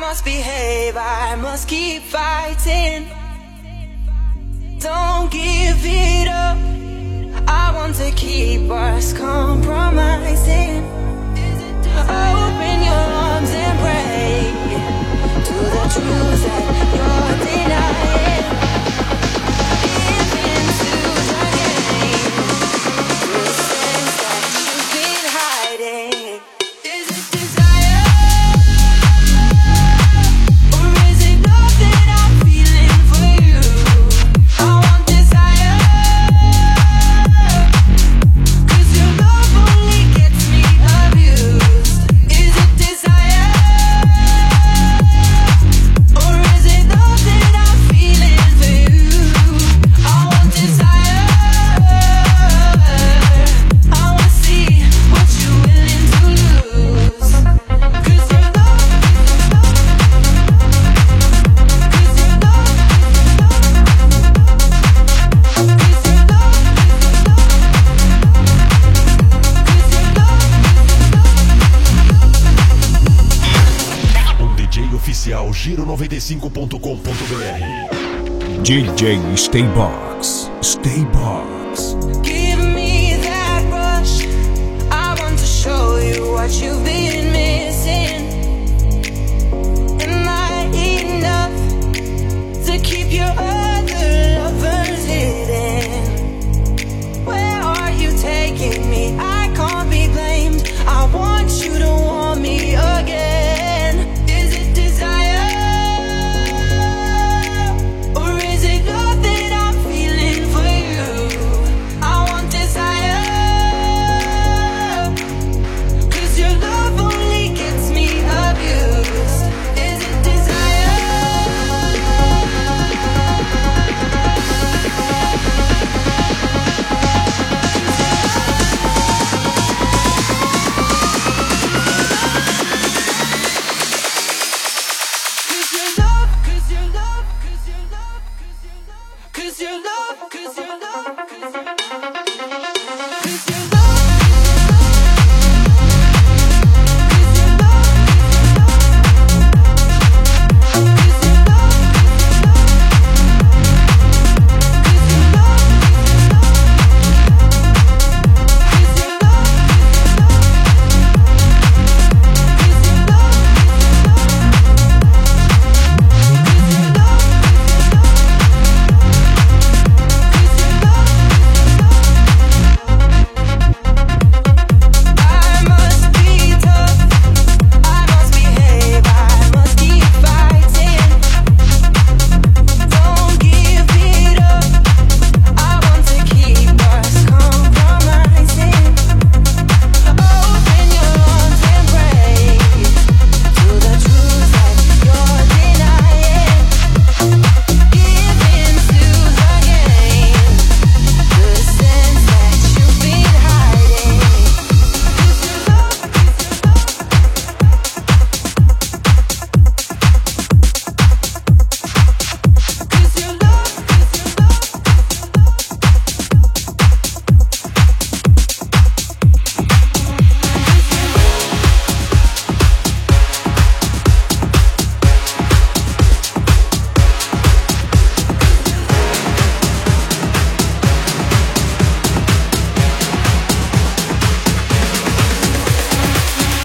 must behave, I must keep fighting. Don't give it up, I want to keep us compromising. Open your arms and pray to the truth that you're denying. Give into the game, to the sense that you've been hiding. Is it desire, or is it love that I'm feeling for you? I want desire, 'cause your love only gets me abused. Is it desire, or is it love that I'm feeling for you? I want desire, I wanna see what you're willing to lose. 'Cause your love, 'cause your love, 'cause your love, 'cause your love. O DJ oficial Giro95.com.br. DJ Staybox. Staybox. Give me that rush, I want to show you what you've been